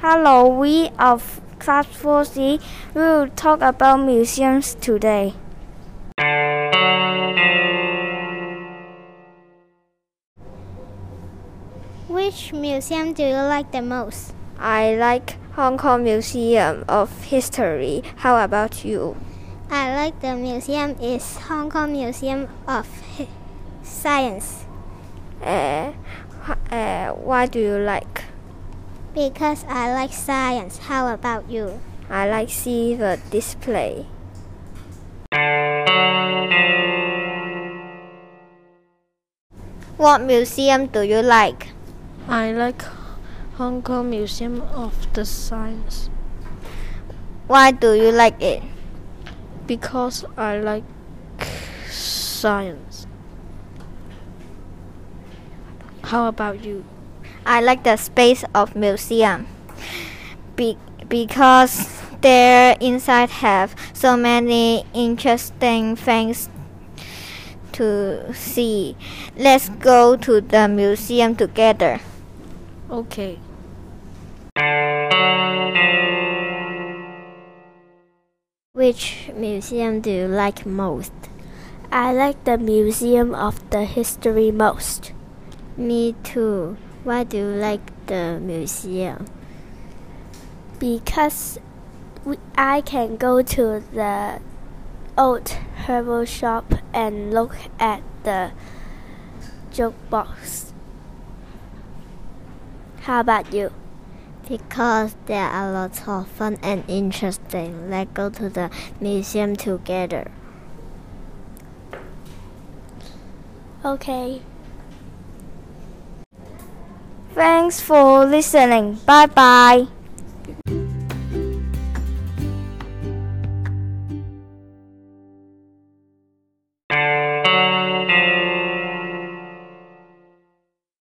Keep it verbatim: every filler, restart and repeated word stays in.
Hello, we of Class four C will talk about museums today. Which museum do you like the most? I like Hong Kong Museum of History. How about you? I like the museum is Hong Kong Museum of Hi- Science. Uh, uh, why do you like? Because I like science. How about you? I like see the display. What museum do you like? I like Hong Kong Museum of the Science. Why do you like it? Because I like science. How about you? I like the space of museum Be- because their inside have so many interesting things to see. Let's go to the museum together. Okay. Which museum do you like most? I like the Museum of the History most. Me too. Why do you like the museum? Because we, I can go to the old herbal shop and look at the jukebox. How about you? Because there are lots of fun and interesting. Let's go to the museum together. Okay. Thanks for listening. Bye bye.